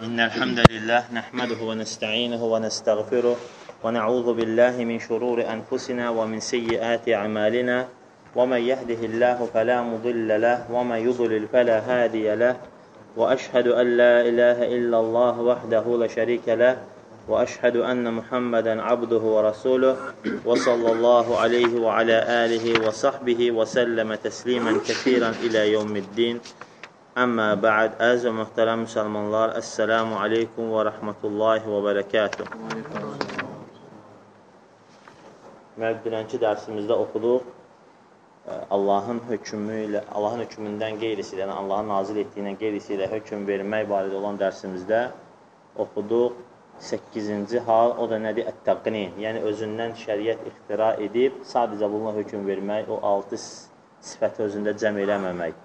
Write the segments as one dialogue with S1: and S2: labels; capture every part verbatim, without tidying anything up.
S1: إن الحمد لله نحمده ونستعينه ونستغفره ونعوذ بالله من شرور أنفسنا ومن سيئات أعمالنا ومن يهده الله فلا مضل له ومن يضلل فلا هادي له وأشهد أن لا إله إلا الله وحده لا شريك له وأشهد أن محمدا عبده ورسوله وصلى الله عليه وعلى آله وصحبه وسلم تسليما كثيرا إلى يوم الدين. Əmmə bə'd, əziz və möhtərəm müsəlmanlar, əssəlamu aleykum və rəhmətullahi və bərəkatuh. Dünənki dərsimizdə oxuduq, Allahın hökmü ilə, Allahın hökmündən qeyrisi ilə, yəni Allahın nazil etdiyindən qeyrisi ilə hökm vermək barədə olan dərsimizdə oxuduq səkkizinci hal, o da nədir? Ət-təqnin, yəni özündən şəriət ixtira edib, sadəcə bununla hökm vermək, o altı sifəti özündə cəm eləməmək.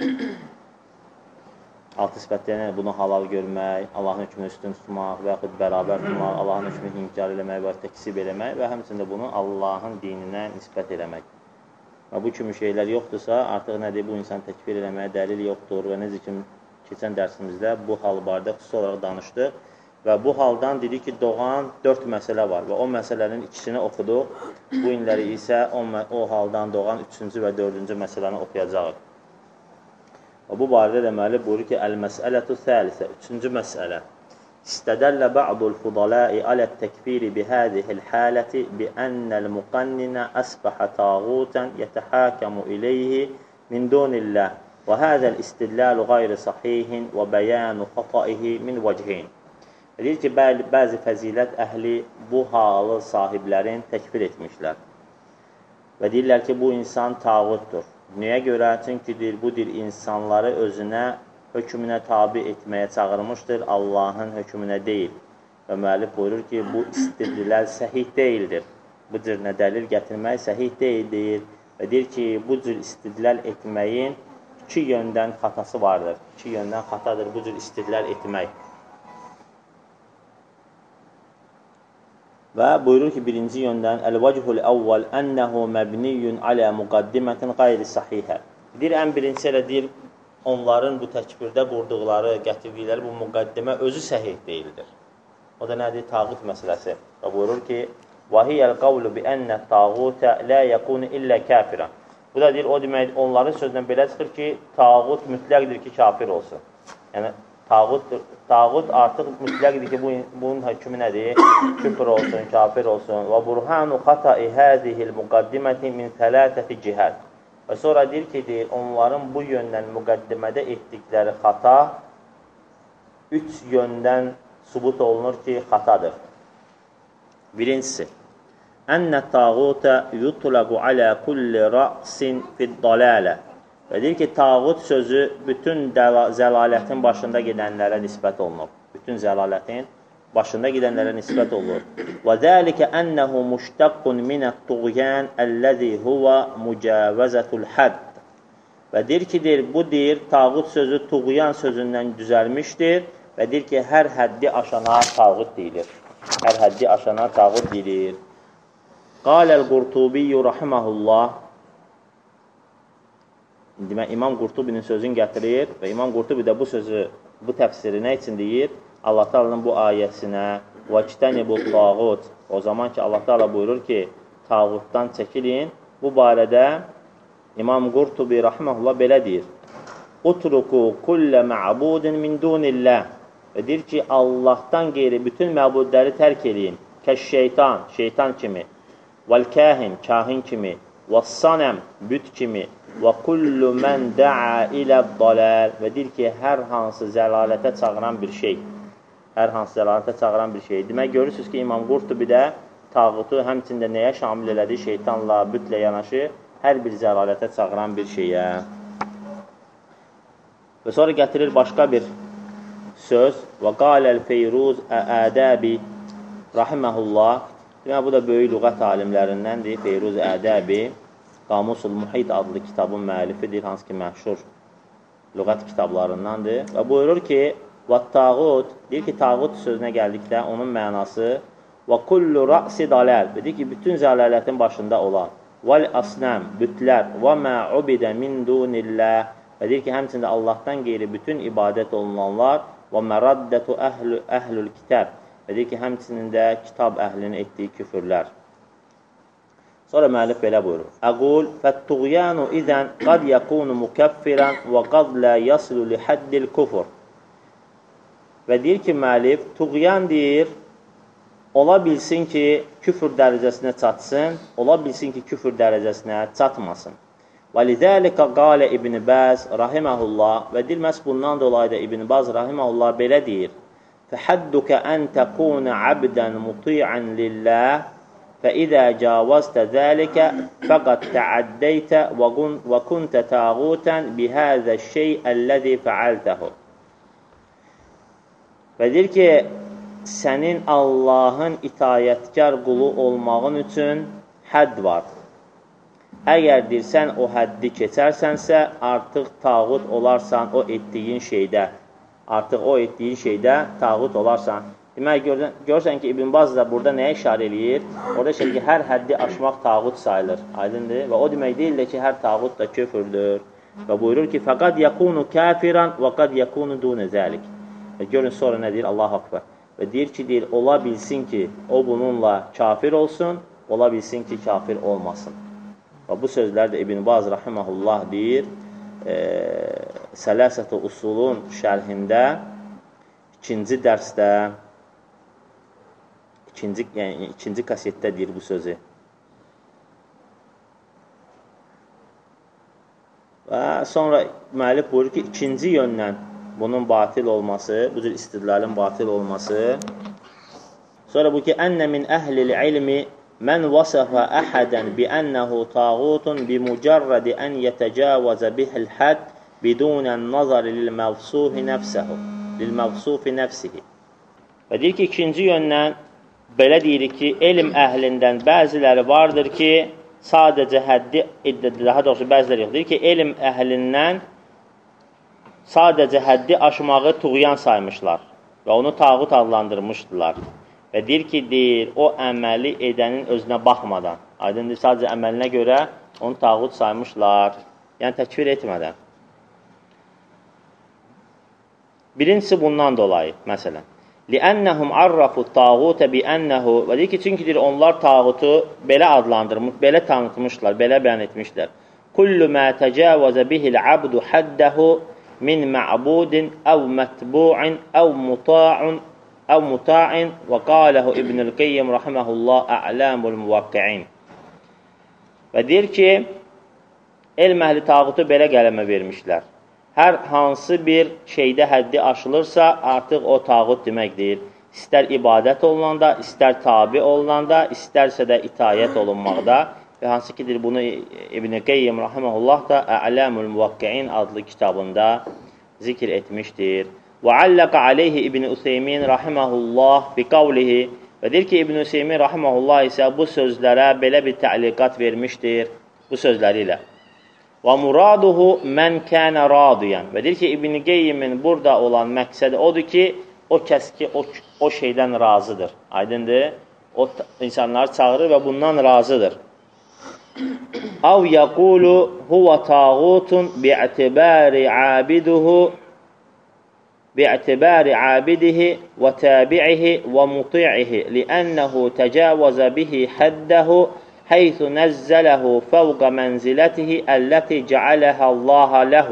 S1: Altı sifətlərlə bunu halal görmək, Allahın hökmünü üstün tutmaq və yaxud bərabər tutmaq, Allahın hökmünü inkar eləmək və təksib eləmək və həmçində bunu Allahın dininə nisbət eləmək. Və bu kimi şeylər yoxdursa, artıq nədir? Bu insan təkfir eləməyə dəlil yoxdur və necə ki, keçən dərsimizdə bu hal barədə xüsusi olaraq danışdıq və bu haldan dedik ki, doğan dörd məsələ var və o məsələnin ikisini oxuduq. Bu inləri isə o, o haldan doğan üçüncü və dördüncü məsələni oxuyacağıq. Və bu barədə deməli buyurur ki, əl-məsələtu thəlisə, üçüncü məsələ. İstədəllə ba'dul fudaləi alət-təkfiri bihədihil haləti biənnəl müqanninə əsbəhə tağutən yətəhəkəmu iləyhi min dunilləh və hədəl istidləlu qayri sahihin və bəyənu xataihi min vəcihin. Deyir ki, bəzi fəzilət əhli bu halı sahiblərin təkfir etmişlər və deyirlər ki, bu insan tağutdur. Niyə görə? Çünki bu dir insanları özünə, hökmünə tabi etməyə çağırmışdır, Allahın hökmünə deyil. Və müəllif buyurur ki, bu istidləl səhih deyildir. Bu cür nə dəlil gətirmək səhih deyildir. Və deyir ki, bu cür istidləl etməyin iki yöndən xatası vardır. İki yöndən xatadır bu cür istidləl etmək. Və buyurur ki, birinci yöndən əl-vəcihul əvvəl ənəhu məbniyyun alə müqaddimətin qayri sahihə. Deyir, ən birincisi elə deyir, onların bu təkbirdə qurduqları, gətirdikləri bu müqaddimə özü səhih deyildir. O da nədir? Tağut məsələsi. Və buyurur ki, vəhiyyəl qavlu bi ənə tağutə lə yəkunu illə kafirə. Bu da deyir, o demək, onların sözündən belə çıxır ki, tağut mütləqdir ki, kafir olsun. Yəni, Tağut, tağut artıq mütləqdir ki, bu, bunun hökmü nədir? Küfr olsun, kafir olsun. Və burhanu xatai hədihil müqaddiməti min tələtəti cihət. Və sonra deyir ki, deyir, onların bu yöndən müqaddimədə etdikləri xata üç yöndən sübut olunur ki, xatadır. Birincisi, ənnə tağutə yutlaqu alə kulli ra'sin fid-dalalə. Və deyir ki, tağut sözü bütün zəlalətin başında gedənlərə nisbət olunur. Bütün zəlalətin başında gedənlərə nisbət olunur. Və zəlikə ənəhu muştaqqun minət-tuğyan əlləzi huvə mücəvəzətul hədd. Və deyir ki, deyir, bu deyir, tağut sözü tuğyan sözündən düzəlmişdir və deyir ki, hər həddi aşana tağut deyilir. Hər həddi aşana tağut deyilir. Qaləl-Qurtubiyyü rahiməhullah. Demək, İmam Qurtubinin sözünü gətirir və İmam Qurtubi də bu sözü, bu təfsiri nə üçün deyir? Allah Teala'nın bu ayəsinə وَاجْتَنِبُ الطَّاغُوتِ. O zaman ki, Allah Teala buyurur ki, tağutdan çəkilin. Bu barədə İmam Qurtubi rahiməhullah belə deyir. اُتْرُكُوا كُلَّ مَعْبُودٍ مِنْ دُونِ اللّٰهِ. Və deyir ki, Allahdan qeyri bütün məbudləri tərk eləyin. Kəş-şeytan, şeytan kimi. وَالْكَاهِن, kahin kimi. وَالصَّنَمْ, büt kimi. Və kullu mən də'a ilə dalal. Və deyir ki, hər hansı zəlalətə çağıran bir şey. Hər hansı zəlalətə çağıran bir şey. Demək, görürsünüz ki, İmam Qurtubi də tağutu həmçində nəyə şamil elədi? Şeytanla, bütlə yanaşı, hər bir zəlalətə çağıran bir şeyə. Və sonra gətirir başqa bir söz. Və qaləl Feyruz Ədəbi rahiməhullah. Demək, bu da böyük lüğət alimlərindəndir. Feyruz Ədəbi. Qamusul Muhit adlı kitabın müəllifidir, hansı ki, məşhur lüğət kitablarındandır. Və buyurur ki, vəttağut, deyir ki, tağut sözünə gəldikdə onun mənası və kullu ra'si dalal, deyir ki, bütün zəlalətin başında olan vəl-əsnəm, bütlər və mə'ubidə min dunilləh və deyir ki, həmçində Allahdan qeyri bütün ibadət olunanlar və məraddətu əhlü, əhlül kitab. Və deyir ki, həmçinin də kitab əhlinin etdiyi küfürlər. Sonra müəllif belə buyurur. Əqul fət-tuğyanu izən qad yakunu mukəffirən və qad la yaslu li haddil kufr. Və deyir ki, müəllif, tuğyan deyir, ola bilsin ki, küfür dərəcəsinə çatsın, ola bilsin ki, küfür dərəcəsinə çatmasın. Və lidəlikə qalə İbn Bəz rahiməhullah və deyir, məhz bundan dolayı da İbn Bəz rahiməhullah belə deyir. Fəhəddükə ən təkunə abdən muti'ən lilləh فإذا جاوزت ذلك فقد تعديت وكنت طاغوتا بهذا الشيء الذي فعلته. Və deyir ki, sənin Allahın itayətkar qulu olmağın üçün hədd var. Əgər deyirsən, o həddi keçərsənsə, artıq tağut olarsan o etdiyin şeydə. Artıq o etdiyin şeydə tağut olarsan. Demək, görürsən, görürsən ki, İbn Baz da burada nəyə işarə eləyir? Orada şey ki, hər həddi aşmaq tağut sayılır. Aydındır. Və o demək deyil ki, hər tağut da küfürdür. Və buyurur ki, fəqad yakunu kafiran və qad yakunu dunə zəlik. Və görün sonra nə deyir? Allah akbar. Və deyir ki, deyir, ola bilsin ki, o bununla kafir olsun, ola bilsin ki, kafir olmasın. Və bu sözlər də İbn Baz rahiməhullah deyir, e, Sələsət-i Usulun şərhində ikinci dərsdə İkinci, yəni, ikinci kasetdə deyir bu sözü. Və sonra müəllif buyurur ki, ikinci yöndən bunun batil olması, bu cür istidlalın batil olması. Sonra bu ki, ənnə min əhlil ilmi mən vasəfə əhədən bi ənəhu tağutun bi mücərrədi ən yətəcəvəzə bihil hədd bidunən nazari lil-məvsufi nəfsəhu, lil-məvsufi nəfsihi. Və deyir ki, ikinci yöndən belə deyirik ki, elm əhlindən bəziləri vardır ki, sadəcə həddi, daha doğrusu bəziləri yox, deyir ki, elm əhlindən sadəcə həddi aşmağı tuğyan saymışlar və onu tağut adlandırmışdılar. Və deyir ki, deyir, o əməli edənin özünə baxmadan, aydındır, sadəcə əməlinə görə onu tağut saymışlar, yəni təkfir etmədən. Birincisi bundan dolayı, məsələn. لِأَنَّهُمْ عَرَّفُوا الطَّاغُوتَ بِأَنَّهُ Və deyir ki, çünki deyir, onlar tağutu belə adlandırmış, belə tanıtmışlar, belə bəyan etmişlər. كُلُّ مَا تَجَاوَزَ بِهِ الْعَبْدُ حَدَّهُ مِنْ مَعْبُودٍ أَوْ مَتْبُوعٍ أَوْ مُطَاعٍ أَوْ مُطَاعٍ وَقَالَهُ İbn el-Qeyyim rahiməhullah أَعْلَامُ الْمُوَقِّعِينَ Və deyir ki, elm əhli tağutu belə qələmə vermişlər. Hər hansı bir şeydə həddi aşılırsa, artıq o tağut deməkdir. İstər ibadət olunanda, istər tabi olunanda, istərsə də itayət olunmaqda. Və hansı kidir, bunu İbn Qeyyim rahiməhullah da Ə'ləmül Muvaqqi'in adlı kitabında zikr etmişdir. Və alləqə aleyhi İbn Üseymin rahiməhullah bi qavlihi Və deyir ki, İbn Üseymin rahiməhullah isə bu sözlərə belə bir təliqat vermişdir, bu sözləri ilə. Və muraduhu mən kənə radiyan. Və deyir ki, İbn Qeyyimin burada olan məqsədi odur ki, o kəs ki, o, o şeydən razıdır. Aydındır? O insanları çağırır və bundan razıdır. Av yəqulu huvə tağutun bi'tibari abiduhu bi'tibari abidihi və tabi'ihi və muti'ihi li'ənəhu təcəvəzə bihi həddəhu حيث نزله فوق منزلته التي جعلها الله له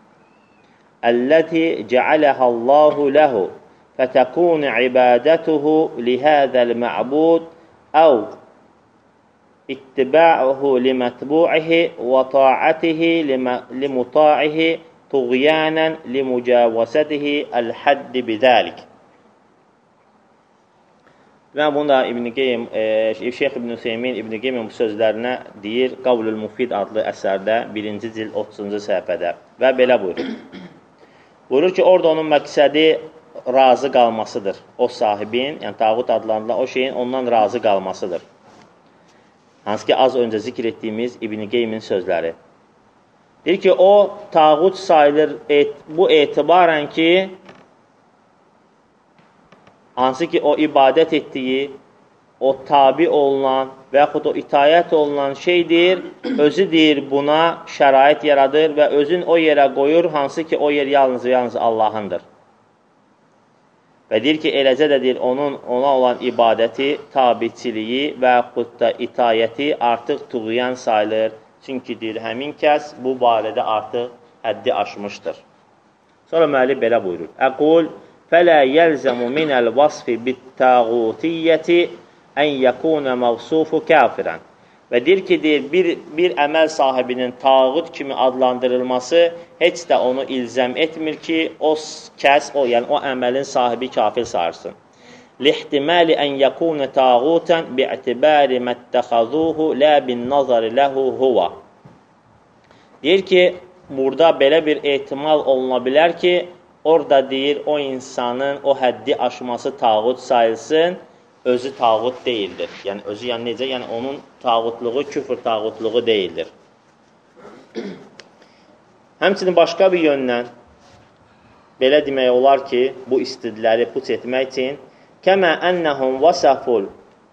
S1: التي جعلها الله له فتكون عبادته لهذا المعبود أو اتباعه لمتبوعه وطاعته لمطاعه طغيانا لمجاوزته الحد بذلك. Və bunu da İbn Qeyyim, e, Şeyx İbn Üseymin İbn Qeyyimin bu sözlərinə deyir Qavlul Mufid adlı əsərdə birinci cild otuzuncu səhifədə və belə buyurur. Buyurur ki, orada onun məqsədi razı qalmasıdır. O sahibin, yəni tağut adlanılan o şeyin ondan razı qalmasıdır. Hansı ki, az öncə zikr etdiyimiz İbn Qeyyimin sözləri. Deyir ki, o tağut sayılır et, bu etibarən ki, hansı ki, o ibadət etdiyi, o tabi olunan və yaxud o itayət olunan şeydir, özü deyir buna şərait yaradır və özün o yerə qoyur, hansı ki, o yer yalnız və yalnız Allahındır. Və deyir ki, eləcə də deyir, onun ona olan ibadəti, tabiçiliyi və yaxud da itayəti artıq tuğyan sayılır. Çünki deyir, həmin kəs bu barədə artıq həddi aşmışdır. Sonra müəllif belə buyurur. Əqul fələ yəlzəmu minəl vasfi bit-tağutiyyəti ən yəkunə məvsufu kafirən. Və deyir ki, deyir, bir, bir əməl sahibinin tağut kimi adlandırılması heç də onu ilzəm etmir ki, o kəs, o, yəni o əməlin sahibi kafir sayırsın. Lihtimali ən yəkunu tağutən bi'tibari məttəxazuhu lə bin nazari ləhu huva. Deyir ki, burada belə bir ehtimal oluna bilər ki, orada deyir, o insanın o həddi aşması tağut sayılsın, özü tağut deyildir. Yəni, özü yəni necə? Yəni, onun tağutluğu, küfür tağutluğu deyildir. Həmçinin başqa bir yöndən belə demək olar ki, bu istidləri puç etmək üçün kəmə ennəhum vasaful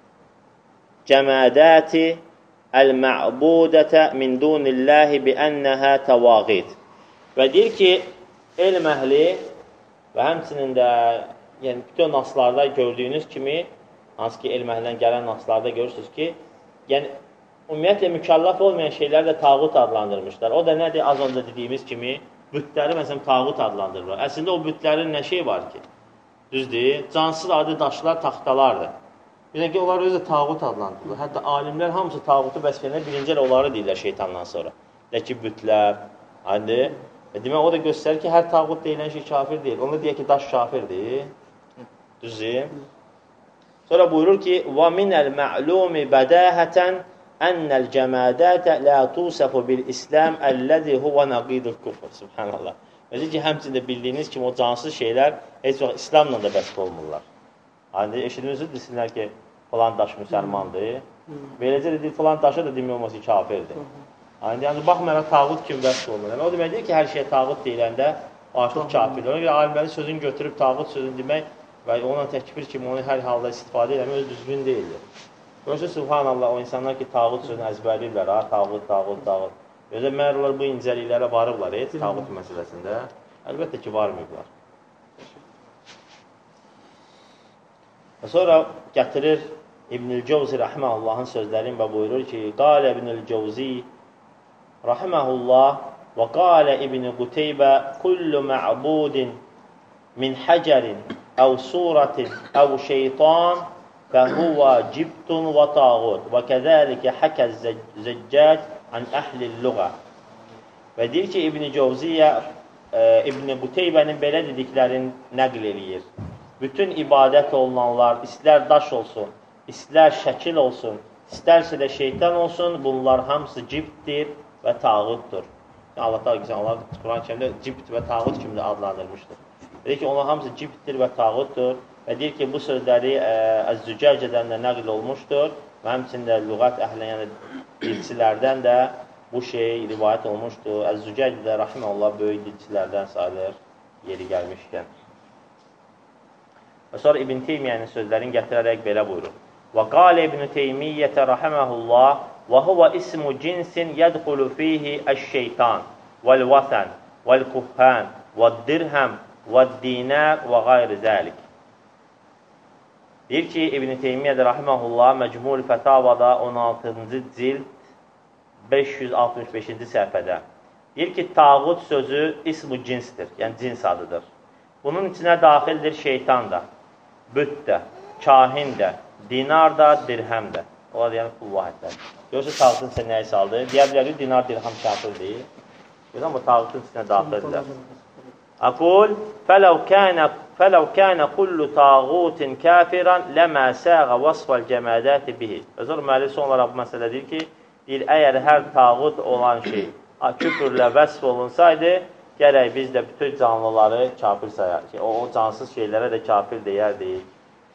S1: cəmədəti əl-mə'budətə min dunilləhi bi ennəhə təvaqid. Və deyir ki, elm əhli və həmçinin də yəni, bütün naslarda gördüyünüz kimi hansı ki, elm əhlindən gələn naslarda görürsünüz ki, yəni, ümumiyyətlə mükəlləf olmayan şeyləri də tağut adlandırmışlar. O da nədir? Az önce dediyimiz kimi, bütləri məsələn tağut adlandırırlar. Əslində o bütlərin nə şey var ki? Düzdür, cansız adi daşlar, taxtalardır. Bir ki, onlar özü də tağut adlandırırlar. Hətta alimlər hamısı tağutu bəsfəyəndə birinci elə onları deyirlər şeytandan sonra. Də ki, bütlər, adı. Demək, o da göstərir ki, hər tağut deyilən şey kafir deyil. Onu deyək ki, daş kafirdir. Düzdür. Sonra buyurur ki, وَمِنَ الْمَعْلُومِ بَدَاهَةً أَنَّ الْجَمَادَاتَ لَا تُوسَفُ بِالْإِسْلَامِ الَّذِي هُوَ نَقِيدُ الْكُفْرِ Subhanallah. Mesela ki, həmçində bildiyiniz kimi o cansız şeylər heç vaxt İslamla da vəsf olmurlar. Hani eşitdiyinizi desinlər ki, falan daş müsəlmandır. Beləcə də deyil, falan daşa da demək olması kafirdir. Hani, yəni, baxmayaraq tağut kimi vəsf olmur. Yəni, o deməkdir ki, hər şeyə tağut deyiləndə artıq kafirdir. Ona görə alimlərin sözünü götürüb tağut sözünü demək və onunla təkbir kimi onu hər halda istifadə eləmək öz düzgün deyildir. Görürsə, subhanallah, o insanlar ki, tağut sözünü əzbərləyirlər, ha, tağut, tağut, tağut. Özə məhər olar bu incəliklərə varıblar, heç tağut məsələsində. Əlbəttə ki, varmayıblar. Və sonra gətirir İbnül Cəvzi rəhməhullahın sözlərini və buyurur ki, qalə İbnül Cəvzi rəhməhullah və qalə İbn Quteybə kullu mə'budin min həcərin əv suratin əv şeytan fəhuvə cibtun və tağut və kəzəlikə həkəz zəccac an əhlil lüğə. Və deyir ki, İbn Cəvziyyə e, İbn Quteybənin belə dediklərini nəql eləyir. Bütün ibadət olunanlar, istər daş olsun, istər şəkil olsun, istərsə də şeytan olsun, bunlar hamısı cibtdir və tağutdur. Allah Allah Quran-ı Kərimdə cibt və tağut kimi də adlandırmışdır. Deyir ki, onlar hamısı cibtdir və tağutdur və deyir ki, bu sözləri Əz-Zücəcədən də nəql olmuşdur və həmçində lüğət əhli, yəni dilçilərdən də bu şey rivayət olmuşdur. Əz-Zücəcə də rahiməhullah böyük dilçilərdən sayılır yeri gəlmişkən. Və sonra İbn Teymiyyənin sözlərini gətirərək belə buyurur. Və qalə İbn Teymiyyətə rahiməhullah və huvə ismu cinsin yədxulu fihi əş-şeytan vəl-vətən vəl-kuhən vəd-dirhəm vəd-dinər və qayr zəlik. Deyir ki, İbn Teymiyyə də rahiməhullah Məcmul Fətavada on altıncı cild beş yüz altmış beşinci səhifədə. Deyir ki, tağut sözü ismu cinsdir, yəni cins adıdır. Bunun içinə daxildir şeytan da, büt də, kahin də, dinar da, dirhəm də. Ola deyən pul vahidlər. Görürsə, tağutun içində nəyi saldı? Deyə bilər ki, dinar, dirhəm kafir deyil. Görürsən, bu tağutun içində daxildir. Aqul, fələv kənə فَلَوْ كَانَ كُلُّ تَاغُوتٍ كَافِرًا لَمَا سَاغَ وَصْفَ الْجَمَادَاتِ بِهِ. Özür müəllif son olaraq bu məsələ deyir ki, deyir, əgər hər tağut olan şey küfürlə vəsf olunsaydı, gərək biz də bütün canlıları kafir sayar. O, o cansız şeylərə də kafir deyərdik.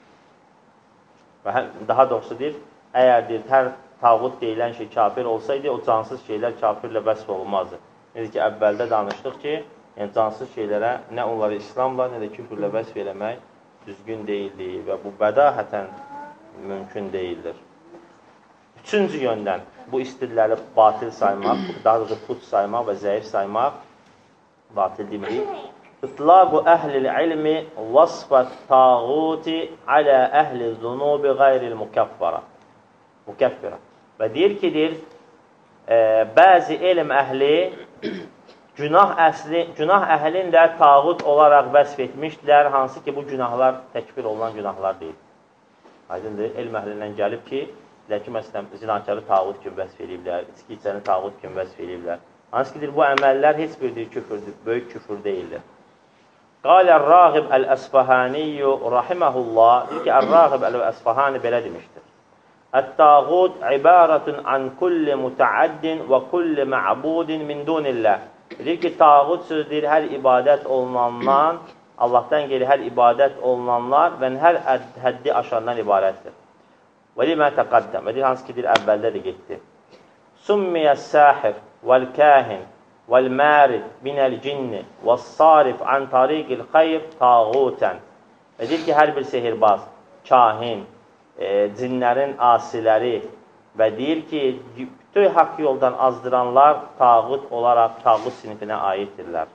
S1: Və həm, daha doğrusu deyir, əgər deyir, hər tağut deyilən şey kafir olsaydı, o cansız şeylər kafirlə vəsf olunmazdı. Nedir ki, əvvəldə danışdıq ki, yəni cansız şeylərə nə onları İslamla, nə də küfürlə vəsf eləmək düzgün deyildir və bu bədahətən mümkün deyildir. Üçüncü yöndən bu istidləri batil saymaq, daha doğrusu put saymaq və zəif saymaq batil demək. İtlaqu əhlil ilmi vasfət tağuti alə əhli zunubi qayril mükaffara. Mükaffira. Və deyir ki, deyir, e, bəzi elm əhli günah, əsli, günah əhlin də tağut olaraq vəsf etmişdilər, hansı ki, bu günahlar təkfir olunan günahlar deyil. Aydındır, elm əhlindən gəlib ki, deyir ki, məsələn, zinakarı tağut kimi vəsf ediblər, içki içəni tağut kimi vəsf ediblər. Hansı ki, deyir, bu əməllər heç bir küfürdür, böyük küfür deyildir. Qalə Rağib Əl-Əsfahaniyyü rahiməhullah, deyir ki, Rağib Əl-Əsfahani belə demişdir. Ət-tağut ibarətun an kulli mutəaddin və kulli mə'budin min dunillah. Deyir ki, tağut söz deyir, hər ibadət olunandan, Allahdan geri hər ibadət olunanlar və hər həddi aşandan ibarətdir. Və limə təqaddəm. Və deyir, hansı ki, deyir, əvvəldə də getdi. Summiyyəs-sahir vəl-kəhin vəl-mərid minəl-cinni vəs-sarif an tariqil xayr tağutən. Və deyir ki, hər bir sehirbaz, kahin, e, cinlərin asiləri və deyir ki, bütün haqq yoldan azdıranlar tağut olaraq tağut sinifinə aiddirlər.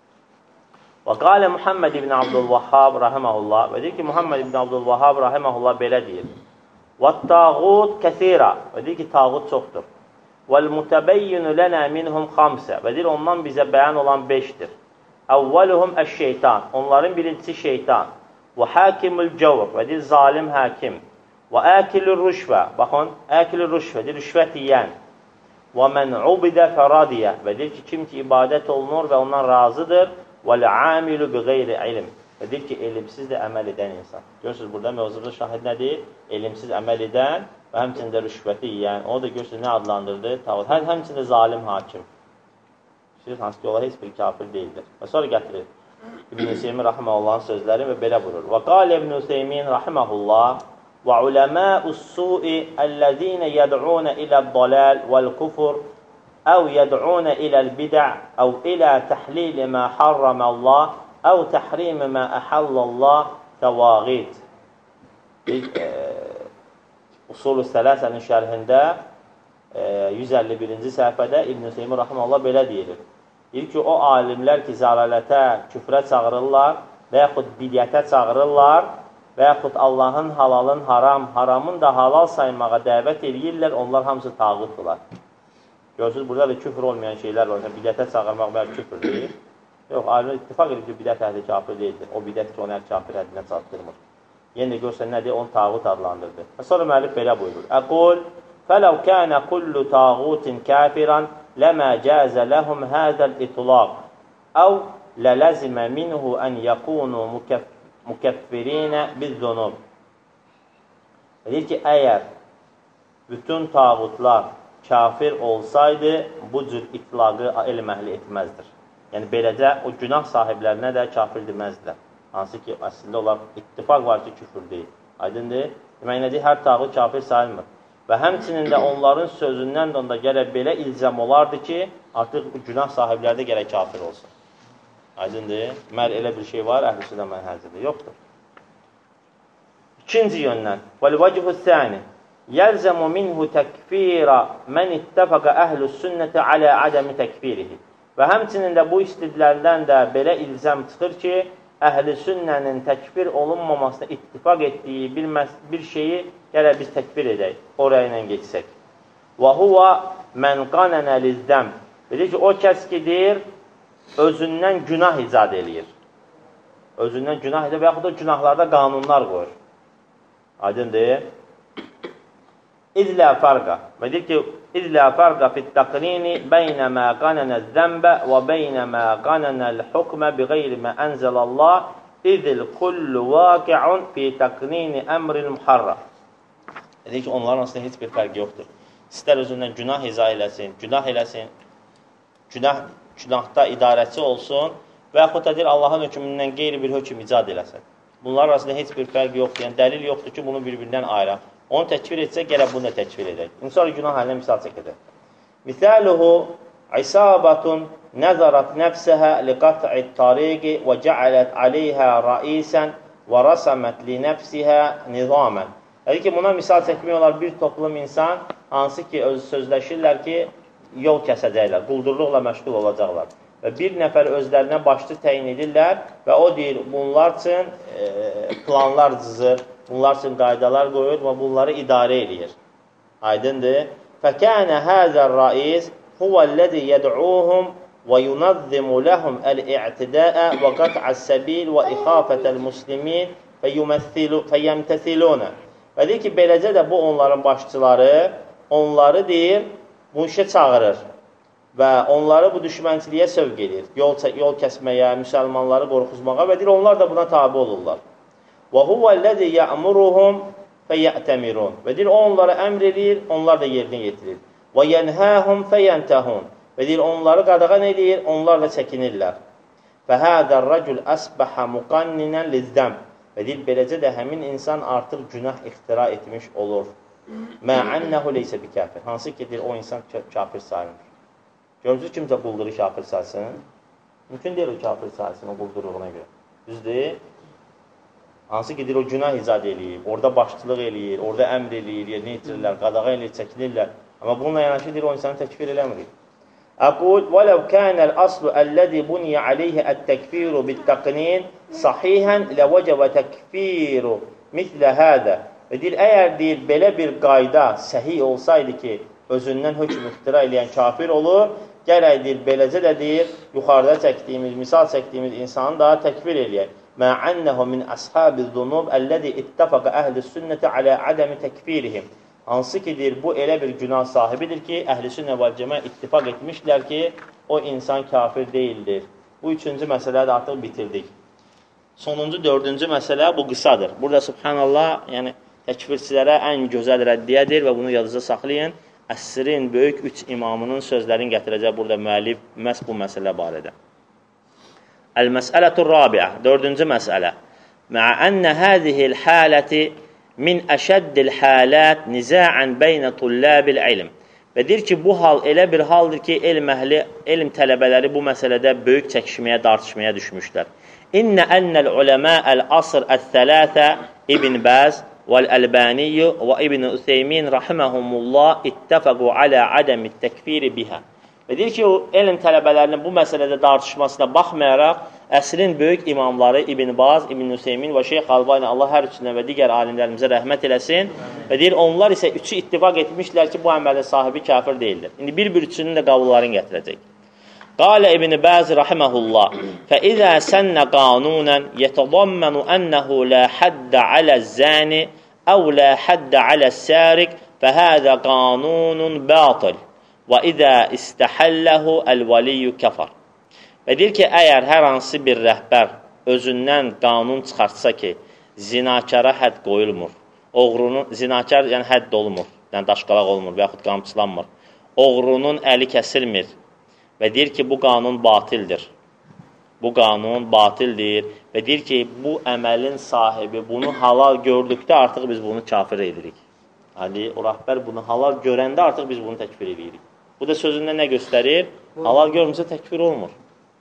S1: Və qalə Muhammed ibn Abdülvahhab rahiməhullah və deyir ki, Muhammed ibn Abdülvahhab rahiməhullah belə deyir. Və-tağut kəthira və deyir ki, tağut çoxdur. Vəl-mutəbəyyinu lənə minhum xamsə və deyir, ondan bizə bəyan olan beşdir. Əvvəluhum əş-şeytan, onların birincisi şeytan. Və həkimül cəvr və deyir, zalim həkim. Və əkilür rüşvə, baxın, əkilür rüşvə, deyir, rüşvət yiyən. Və mən ubidə fəradiyə və deyir ki, kim ki ibadət olunur və ondan razıdır. وَالْعَامِلُ بِغَيْرِ عِلْم və deyir ki, elmsiz də əməl edən insan. Görürsünüz, burada mövzuda şahid nədir? Elmsiz əməl edən və həmçində rüşvəti yiyən. O da görürsünüz, nə adlandırdı? Tağut. Həm, həmçində zalim hakim. Siz hansı ki, ola heç bir kafir deyildir. Və sonra gətirir. İbn-i Hüseymin rahiməhullahın sözləri və belə buyurur. Və qalə İbn-i Hüseymin rahiməhullah və uləmə-us-su'i əl-ləzīnə yəd'unə ilə-d-dalal vəl-kufur أو يدعون إلى البدع أو إلى تحليل ما حرم الله أو تحريم ما أحل الله təvağid. E, Usul-u Sələsənin şərhində e, yüz əlli birinci səhifədə İbn-i Hüseymin rahiməhullah belə deyilir. Deyir ki, o alimlər ki, zəlalətə, küfrə çağırırlar və yaxud bidiyyətə çağırırlar və yaxud Allahın halalın haram, haramın da halal saymağa dəvət edirlər, onlar hamısı tağutdurlar. Görürsünüz, burada da küfür olmayan şeylər var. Bidətə çağırmaq və küfür deyil. Yox, alimlər ittifaq edir ki, bidət əhli kafir deyildir. O bidət ki, onu hər kafir əhlinə çatdırmır. Yenə də görsən nədir? Onu tağut adlandırdı. Və sonra müəllif belə buyurur. Əqul, fələv kənə kullu tağutin kafiran ləmə cəzə ləhum həzəl itlaq əv lələzimə minhu ən yəkunu mükəffirinə biz-zunub. Deyir ki, əgər bütün tağutlar kafir olsaydı, bu cür itlaqı elm əhli etməzdir. Yəni, beləcə o günah sahiblərinə də kafir deməzdilər. Hansı ki, əslində onlar ittifaq var ki, küfür deyil. Aydındır? Demək nədir? Hər tağut kafir sayılmır. Və həmçinin də onların sözündən də onda gərək belə ilzam olardı ki, artıq bu günah sahibləri də gərək kafir olsun. Aydındır? Məl elə bir şey var, əhl-i sünnə mənhəzidir. Yoxdur. İkinci yöndən. Vəl-vəcihü-s-səni يَلْزَمُ مِنْهُ تَكْفِيرَ مَنْ اِتَّفَقَ أَهْلُ السُنَّةِ عَلَى عَدَمِ تَكْفِيرِهِ Və həmçinin də bu istidlərdən də belə ilzam çıxır ki, əhl-i sünnənin təkfir olunmamasına ittifaq etdiyi bir, bir şeyi gələ biz təkfir edək, oraya ilə geçsək. وَهُوَ مَنْ قَنَنَ لِزْدَمْ Deyir ki, o kəs ki, deyir, özündən günah icad eləyir. Özündən günah edir və yaxud da günahlarda qanunlar qoyur. Aydındır? İzlə fərqa. Və deyir ki, İzlə fərqa fit-təqrini beynə mə qanənəz-zəmbə və beynə mə qanənəl-hukmə bi qeyri mə ənzəlallah izil kullu vaqi'un fi təqrini əmril-muharra. Deyir ki, onların arasında heç bir fərq yoxdur. İstər özündən günah izah eləsin, günah eləsin, günah, günahda idarəçi olsun və yaxud da deyir, Allahın hökmündən qeyri bir hökm icad eləsin. Bunlar arasında heç bir fərq yoxdur. Yəni, dəlil yoxdur ki, bunu bir-birindən ayıraq. Onu təkfir etsə, gələ bunu da təkfir edək. İnsan günah haline misal çəkəcək. Misaluhu isabatun nəzarat nəfsəhə li qat'i tariqi və cəalət aleyhə raisən və rasamət li nəfsihə nizamən. Dedi ki, buna misal çəkmək olar bir toplum insan, hansı ki, öz sözləşirlər ki, yol kəsəcəklər, quldurluqla məşğul olacaqlar. və bir nəfər özlərinə başçı təyin edirlər və o deyir, bunlar üçün e, planlar cızır, bunlar üçün qaydalar qoyur və bunları idarə edir. Aydındır. فَكَانَ هَذَا الرَّئِيسِ هُوَ الَّذِي يَدْعُوهُمْ وَيُنَظِّمُ لَهُمْ الْاِعْتِدَاءَ وَقَطْعَ السَّبِيلِ وَإِخَافَةَ الْمُسْلِمِينَ فَيَمْتَثِلُونَ Və deyir ki, beləcə də bu onların başçıları onları deyir, bu işə çağırır və onları bu düşmənçiliyə sövq edir. Yol, yol kəsməyə, müsəlmanları qorxuzmağa və deyir, onlar da buna tabi olurlar. وَهُوَ الَّذِي يَأْمُرُهُمْ فَيَأْتَمِرُونَ Və deyir, o onlara əmr edir, onlar da yerinə yetirir. وَيَنْهَاهُمْ فَيَنْتَهُونَ Və deyir, onları qadağan edir, onlar da çəkinirlər. فَهَذَا الرَّجُلْ أَسْبَحَ مُقَنِّنًا لِلذَّمْ Və deyir, beləcə də həmin insan artıq günah ixtira etmiş olur. مَا عَنَّهُ لَيْسَ بِكَافِرٍ Hansı ki, deyir, o insan kafir sayılır. Görmüsünüz, kimsə qulduru kafir saysın? Mümkün deyil o kafir saysın o qulduruğuna görə. Düzdür? Hansı ki, deyir, o günah icad eləyir, orada başçılıq eləyir, orada əmr eləyir, yerinə yetirirlər, qadağa eləyir, çəkinirlər. Amma bununla yanaşı deyir, o insanı təkfir eləmirik. Əqul, وَلَوْ كَانَ الْأَصْلُ الَّذِي بُنِيَ عَلَيْهِ التَّكْفِيرُ بِالتَّقْنِينَ صَحِيحًا لَوَجَبَ تَكْفِيرُ مِثْلَ هَذَا Və deyir, əgər deyir, belə bir qayda səhi olsaydı ki, özündən hökm ixtira eləyən kafir olur, gərək deyir, beləcə də deyir, yuxarıda çəkdiyimiz, misal çəkdiyimiz insanı daha təkfir eləyək. مَا عَنَّهُ مِنْ أَصْحَابِ الذُّنُوبِ الَّذِي اتَّفَقَ أَهْلِ السُنَّةِ عَلَى عَدَمِ تَكْفِيرِهِمْ Hansı ki, deyir, bu elə bir günah sahibidir ki, əhl-i sünnə və cəmə ittifaq etmişlər ki, o insan kafir deyildir. Bu üçüncü məsələdə artıq bitirdik. Sonuncu, dördüncü məsələ bu qısadır. Burada, subhanallah, yəni təkfirçilərə ən gözəl rəddiyədir və bunu yadınızda saxlayın. Əsrin böyük üç imamının sözlərini gətirəcək burada müəllif məhz bu məsələ barədə. Əl-məsələtur rabiə, dördüncü məsələ. Mə'ə ənə hədihil haləti min əşəddil halət nizəən beynə tulləbil ilm. Və deyir ki, bu hal elə bir haldır ki, elm əhli, elm tələbələri bu məsələdə böyük çəkişməyə, dartışmaya düşmüşlər. İnnə ənəl uləməəl asr əth-thələthə İbn Bəz vəl-Əlbaniyyu və İbn Ütheymin rahiməhumullah ittəfəqu alə adəmit təkfiri bihə. Və deyir ki, o elm tələbələrinin bu məsələdə dartışmasına baxmayaraq, əsrin böyük imamları İbn Baz, İbn Ütheymin və Şeyx Albani, Allah hər üçündən və digər alimlərimizə rəhmət eləsin. Və deyir, onlar isə üçü ittifaq etmişlər ki, bu əməlin sahibi kafir deyildir. İndi bir-bir üçünün də qavullarını gətirəcək. Qalə İbn Baz rahiməhullah, فَإِذَا سَنَّ قَانُونًا يَتَضَمَّنُ أَنَّهُ لَا حَدَّ عَلَى الزَّانِ أَوْ لَا حَدَّ عَلَى السَّارِقِ فَهَذَا قَانُونٌ بَاطِلٌ وَإِذَا اِسْتَحَلَّهُ الْوَلِيُّ كَفَرٌ Və deyir ki, əgər hər hansı bir rəhbər özündən qanun çıxartsa ki, zinakara hədd qoyulmur, oğrunun, zinakar yəni hədd olunmur, yəni daşqalaq olmur və yaxud qamçılanmır, oğrunun əli kəsilmir və deyir ki, bu qanun batildir. Bu qanun batildir və deyir ki, bu əməlin sahibi bunu halal gördükdə artıq biz bunu kafir edirik. Yəni, o rəhbər bunu halal görəndə artıq biz bunu təkfir edirik. Bu da sözündə nə göstərir? Halal görmüsə təkfir olmur.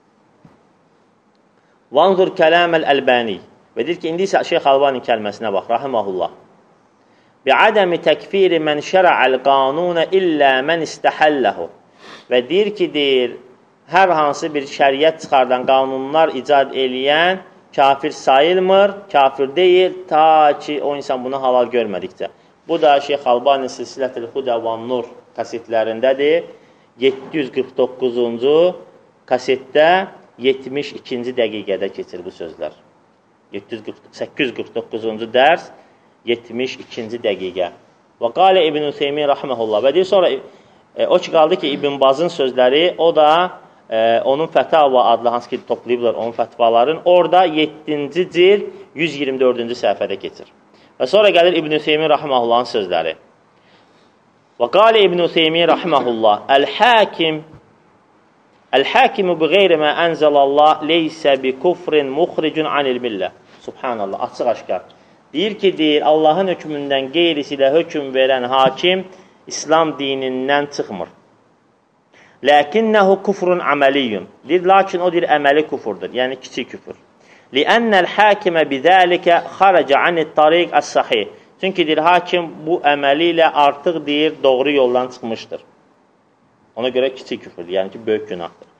S1: Vanzur kələməl əlbəni Və deyir ki, indi isə Şeyx Albani kəlməsinə bax, rahiməhullah. Bi'adəmi təkfiri mən şərə'əl qanunə illə mən istəhəlləhu. Və deyir ki, deyir, hər hansı bir şəriət çıxardan qanunlar icad eləyən kafir sayılmır, kafir deyil, ta ki o insan bunu halal görmədikcə. Bu da Şeyx Albani Silsilətül Hudə və Nur kasetlərindədir. yeddi yüz qırx doqquzuncu kasetdə yetmiş ikinci dəqiqədə keçir bu sözlər. səkkiz yüz qırx doqquzuncu dərs yetmiş ikinci dəqiqə. Və qalə İbn Ütheymin rahmehullah. Və deyir sonra e, o ki qaldı ki İbn Bazın sözləri, o da e, onun Fətava adlı hansı ki toplayıblar onun fətvaların, orada yeddinci cild yüz iyirmi dördüncü səhifədə keçir. Və sonra gəlir İbn Ütheymin rahimehullahın sözləri. Və qalə İbn Ütheymin rahimehullah: "El-hakim El-hakimu bi ghayri ma anzalallah leysa bi kufrin muxricun anil millah." Subhanallah, açıq-aşkar. Deyir ki, deyir, Allahın hökmündən qeyrisi ilə hökm verən hakim İslam dinindən çıxmır. Lakinnehu kufrun amaliyyun. Deyir, lakin o deyir, əməli küfurdur, yəni kiçik küfür. Li'annel hakime bizalika xaraca anit tariq as-sahih. Çünki deyir, hakim bu əməli ilə artıq deyir, doğru yoldan çıxmışdır. Ona görə kiçik küfürdür, yəni ki, böyük günahdır.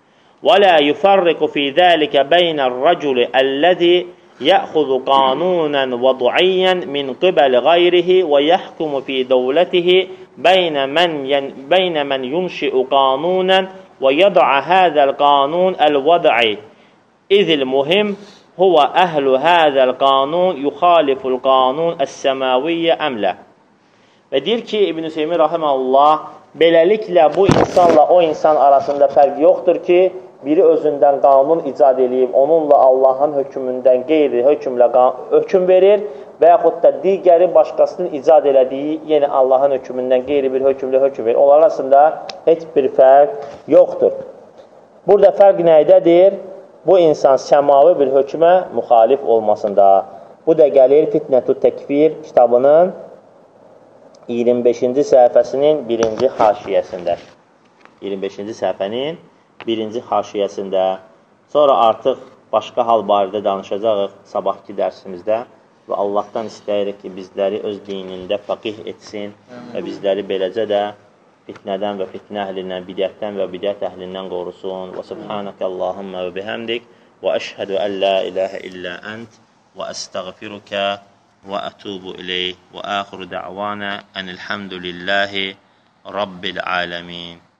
S1: وَلَا يُفَرِّقُ فِي ذَلِكَ بَيْنَ الرَّجُلِ الَّذِي يَأْخُذُ قَانُونًا وَضُعِيًّا مِنْ قِبَلِ غَيْرِهِ وَيَحْكُمُ فِي دَوْلَتِهِ بَيْنَ مَنْ, ين... بين من ينشئ قانونا ويضع هذا القانون الوضعي إذ المهم هو أهل هذا القانون يخالف القانون السماوي أم لا. Və deyir ki, İbn-i Seymi rahimehullah, beləliklə bu insanla o insan arasında fərq yoxdur ki, biri özündən qanun icad edib, onunla Allahın hökmündən qeyri hökmlə hökm verir və yaxud da digəri başqasının icad elədiyi yenə Allahın hökmündən qeyri bir hökmlə hökm verir. Onlar arasında heç bir fərq yoxdur. Burada fərq nəydədir? Bu insan səmavi bir hökmə müxalif olmasında. Bu da gəlir Fitnətü Təkfir kitabının iyirmi beşinci səhifəsinin birinci haşiyəsində. iyirmi beşinci səhifənin birinci haşiyəsində. Sonra artıq başqa hal barədə danışacağıq sabahki dərsimizdə və Allahdan istəyirik ki, bizləri öz dinində fəqih etsin və bizləri beləcə də fitnədən və fitnə əhlindən, bidətdən və bidət əhlindən qorusun. Və subhanəkə Allahümmə və bihəmdik və əşhədu ən la iləhə illə ənt və əstəğfirukə وأتوب إليه وآخر دعوانا أن الحمد لله رب العالمين.